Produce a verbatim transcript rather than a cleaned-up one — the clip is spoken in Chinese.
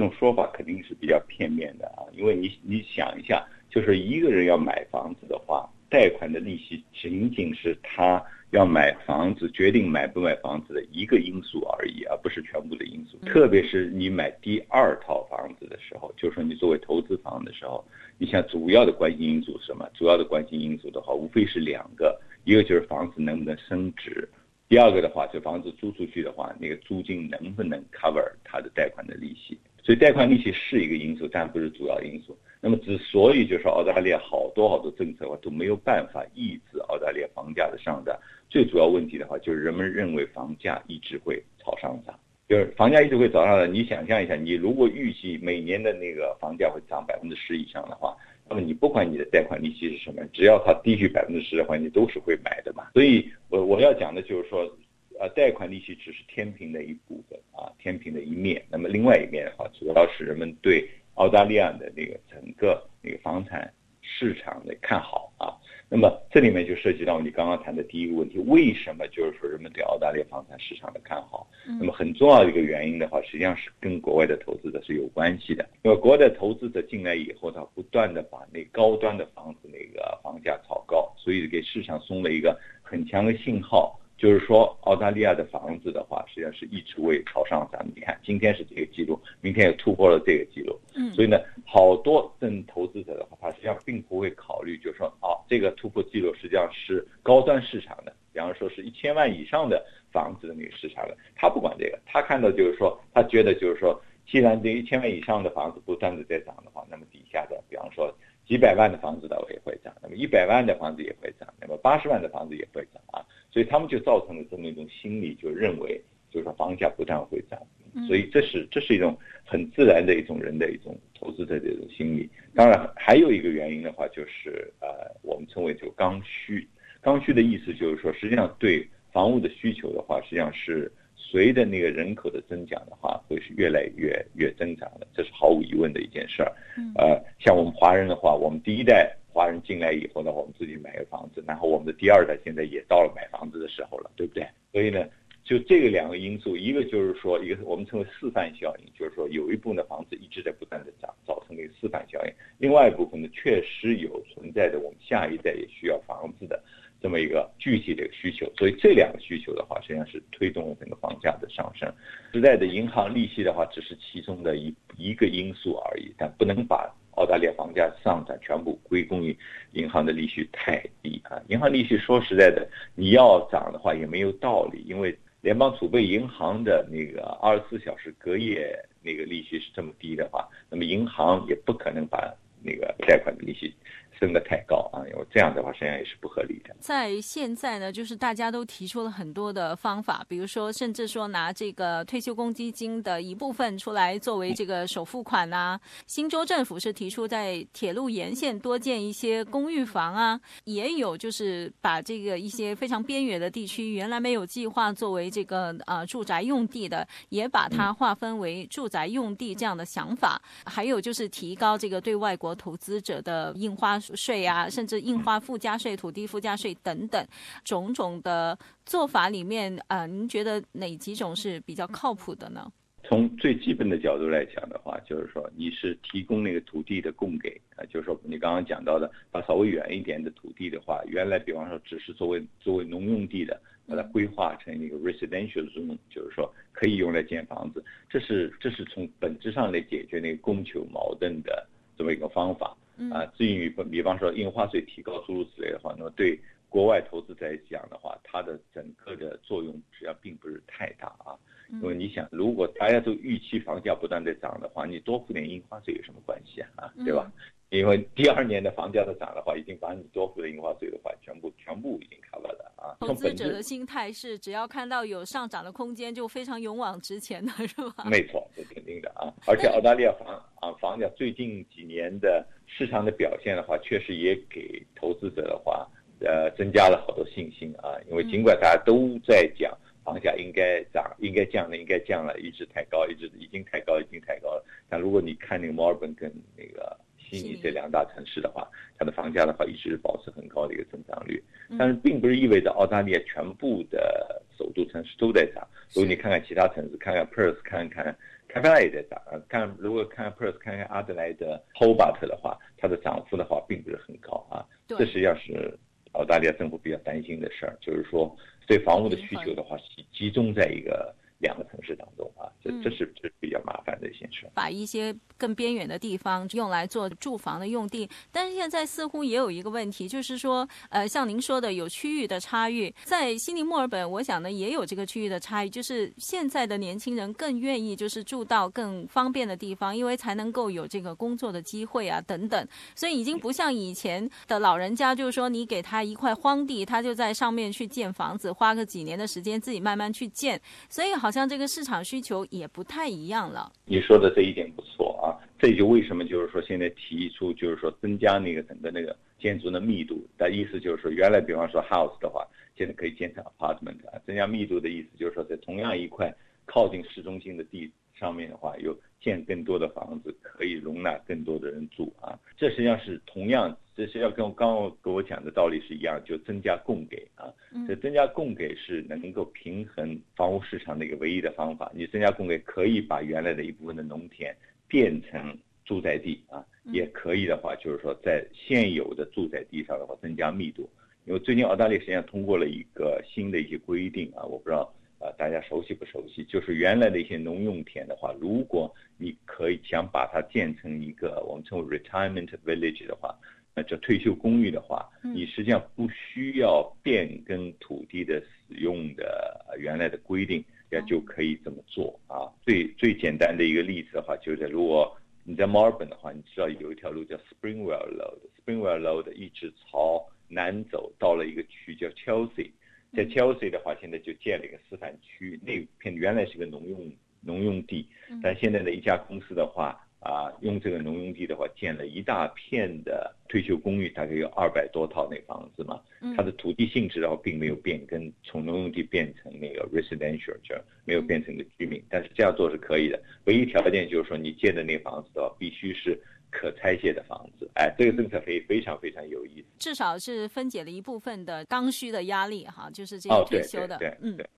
种说法肯定是比较片面的啊，因为你你想一下，就是一个人要买房子的话，贷款的利息仅仅是他要买房子决定买不买房子的一个因素而已，而不是全部的因素。特别是你买第二套房子的时候，就是说你作为投资房的时候，你想主要的关系因素是什么？主要的关系因素的话，无非是两个，一个就是房子能不能升值，第二个的话，就房子租出去的话，那个租金能不能 cover 它的贷款的利息。所以贷款利息是一个因素，但不是主要因素。那么之所以就是澳大利亚好多好多政策的话都没有办法抑制澳大利亚房价的上涨，最主要问题的话就是人们认为房价一直会朝上涨，就是房价一直会朝上涨。你想象一下，你如果预计每年的那个房价会涨百分之十以上的话，那么你不管你的贷款利息是什么，只要它低于百分之十的话，你都是会买的嘛。所以我我要讲的就是说，呃，贷款利息只是天平的一部分啊，天平的一面。那么另外一面的话，主要是人们对澳大利亚的那个整个那个房产市场的看好啊。那么这里面就涉及到你刚刚谈的第一个问题，为什么就是说人们对澳大利亚房产市场的看好？那么很重要的一个原因的话，实际上是跟国外的投资者是有关系的。因为国外的投资者进来以后，他不断的把那高端的房子那个房价炒高，所以给市场送了一个很强的信号。就是说澳大利亚的房子的话实际上是一直会朝上涨，你看今天是这个记录，明天也突破了这个记录。所以呢好多正投资者的话，他实际上并不会考虑就是说啊，这个突破记录实际上是高端市场的，比方说是一千万以上的房子的那个市场的，他不管这个，他看到就是说他觉得就是说既然这一千万以上的房子不断的在涨的话，那么底下的比方说几百万的房子的也会涨，那么一百万的房子也会涨，那么八十万的房子也会涨啊，所以他们就造成了这么一种心理，就认为就是说房价不但会涨，所以这是这是一种很自然的一种人的一种投资的这种心理。当然还有一个原因的话，就是呃我们称为就刚需，刚需的意思就是说，实际上对房屋的需求的话，实际上是随着那个人口的增长的话，会是越来越越增长的，这是毫无疑问的一件事儿。呃，像我们华人的话，我们第一代华人进来以后呢，我们自己买个房子，然后我们的第二代现在也到了买房子的时候了，对不对？所以呢，就这个两个因素，一个就是说，一个我们称为示范效应，就是说有一部分的房子一直在不断的涨，造成了一个示范效应；另外一部分呢，确实有存在的我们下一代也需要房子的这么一个具体的需求，所以这两个需求的话，实际上是推动了整个房价的上升。时代的银行利息的话，只是其中的一一个因素而已，但不能把澳大利亚房价上涨全部归功于银行的利息太低啊！银行利息说实在的，你要涨的话也没有道理，因为联邦储备银行的那个二十四小时隔夜那个利息是这么低的话，那么银行也不可能把那个贷款的利息升得太高啊，因为这样的话实际上也是不合理的。 在现在呢，就是大家都提出了很多的方法，比如说甚至说拿这个退休公积金的一部分出来作为这个首付款啊，新州政府是提出在铁路沿线多建一些公寓房啊，也有就是把这个一些非常边缘的地区原来没有计划作为这个呃住宅用地的，也把它划分为住宅用地这样的想法。还有就是提高这个对外国投资者的印花税啊，甚至印花附加税、土地附加税等等种种的做法里面，呃，您觉得哪几种是比较靠谱的呢？ 从最基本的角度来讲的话，就是说你是提供那个土地的供给啊，就是说你刚刚讲到的，把稍微远一点的土地的话，原来比方说只是作为作为农用地的，把它规划成一个 residential zone， 就是说可以用来建房子，这是这是从本质上来解决那个供求矛盾的这么一个方法啊。至于比方说印花税提高诸如此类的话，那么对国外投资者来讲的话，它的整个的作用实际上并不是太大啊。因为你想，如果大家都预期房价不断在涨的话，你多付点印花税有什么关系啊？啊，对吧？因为第二年的房价的涨的话，已经把你多付的印花税的话，全部全部已经 cover 了啊。 投资者的心态是，只要看到有上涨的空间，就非常勇往直前的，是吧？ 没错，这肯定的啊。而且澳大利亚房啊房价最近几年的市场的表现的话，确实也给投资者的话，呃，增加了好多信心啊。因为尽管大家都在讲房价应该涨、应该降了、应该降了，一直太高，一直已经太高、已经太高了。但如果你看那个墨尔本跟那个悉尼这两大城市的话，它的房价的话一直保持很高的一个增长率。但是并不是意味着澳大利亚全部的首都城市都在涨。如果你看看其他城市，看看 Perth， 看看堪培拉也在涨。看如果看 Perth 看看阿德莱德 Hobart 的话，它的涨幅的话并不是很高啊。这实际上是澳大利亚政府比较担心的事儿，就是说对房屋的需求的话集中在一个两个城市当中啊，这这是这是比较麻烦的一件事。 把一些更边远的地方用来做住房的用地，但是现在似乎也有一个问题，就是说，呃，像您说的有区域的差异，在悉尼、墨尔本，我想呢也有这个区域的差异，就是现在的年轻人更愿意就是住到更方便的地方，因为才能够有这个工作的机会啊等等，所以已经不像以前的老人家，就是说你给他一块荒地，他就在上面去建房子，花个几年的时间自己慢慢去建，所以好像这个市场需求也不太一样了。 你说的这一点不错啊，这就为什么就是说现在提出就是说增加那个整个那个建筑的密度的意思，就是说原来比方说 house 的话，现在可以建成 apartment 啊，增加密度的意思就是说在同样一块靠近市中心的地上面的话，有建更多的房子，可以容纳更多的人住啊。这实际上是同样，这是要跟我刚刚跟我讲的道理是一样，就增加供给啊。这增加供给是能够平衡房屋市场的一个唯一的方法。你增加供给可以把原来的一部分的农田变成住宅地啊，也可以的话就是说在现有的住宅地上的话增加密度。因为最近澳大利亚实际上通过了一个新的一些规定啊，我不知道呃大家熟悉不熟悉，就是原来的一些农用田的话，如果你可以想把它建成一个我们称为 retirement village 的话，那这退休公寓的话，你实际上不需要变更土地的使用的原来的规定，也就可以这么做啊。最最简单的一个例子的话，就是如果你在墨尔本的话，你知道有一条路叫 Springwell Road，Springwell Road 一直朝南走到了一个区叫 Chelsea， 在 Chelsea 的话，现在就建了一个示范区，那片原来是个农用农用地，但现在的一家公司的话。啊，用这个农用地的话，建了一大片的退休公寓，大概有二百多套那房子嘛。它的土地性质的话，并没有变更，从农用地变成那个 residential， 就没有变成一个居民。但是这样做是可以的，唯一条件就是说，你建的那房子的话，必须是可拆卸的房子。哎，这个政策非非常非常有意思， 至少是分解了一部分的刚需的压力哈，就是这个退休的。 哦、对对对嗯。 对